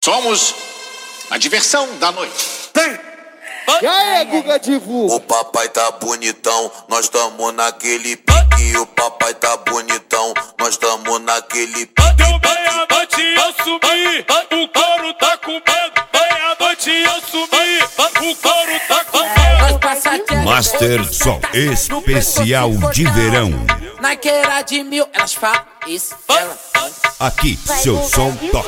Somos a diversão da noite. E aí, Guga Divu? O papai tá bonitão, nós tamo naquele pique. O papai tá bonitão, nós tamo naquele pique. Deu meia-noite e eu sumi, o couro tá com medo. Meia-noite e eu sumi, o couro tá com medo. Master Som especial de verão. Naqueira de mil, elas falam isso, ela. Aqui seu som toca.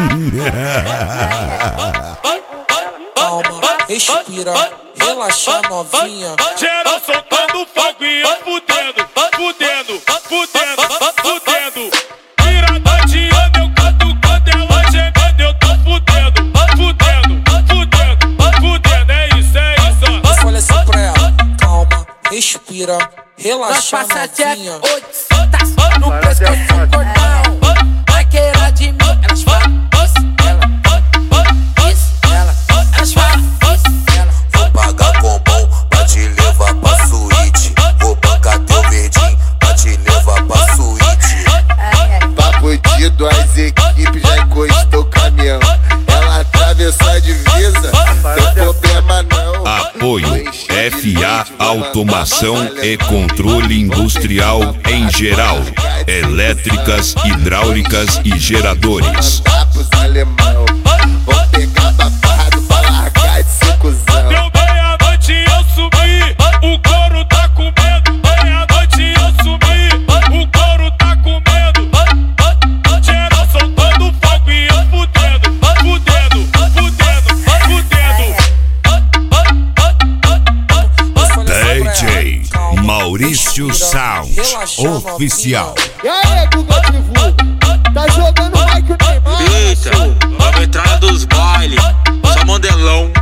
Calma, respira, relaxa novinha. Geral soltando fogo e eu fudendo, fudendo, fudendo, fudendo. Virada de ano eu canto quando ela gemendo, eu tô fudendo, fudendo, fudendo, fudendo. É isso, ó. Eu falei assim pra ela, calma, respira, relaxa Nós passa novinha. Jack, 8 tá no pescoço cordão. Naqueira de mil, elas falam isso, ela. Isso, ela. Elas falam isso, ela. Vou pagar com bom pra te levar pra suíte. Vou bancar teu verdinho pra te levar pra suíte. Papudido, as equipes já encostou o caminhão. Ela atravessou a divisa, não tem problema não. Apoio FA Automação e Controle Industrial em geral. Elétricas, hidráulicas e geradores. Pros alemão, vão pegar babado pra largar de ser cuzão. Deu meia-noite e eu sumi, o couro tá com medo. Meia-noite e eu sumi, o couro tá com medo. Geral soltando fogo e eu fudendo, fudendo, fudendo, fudendo. DJ Maurício Sounds Oficial. E aí, Guga Divu? Tá jogando mais que o Neymar? Eita, vamos entrar dos bailes, só modelão.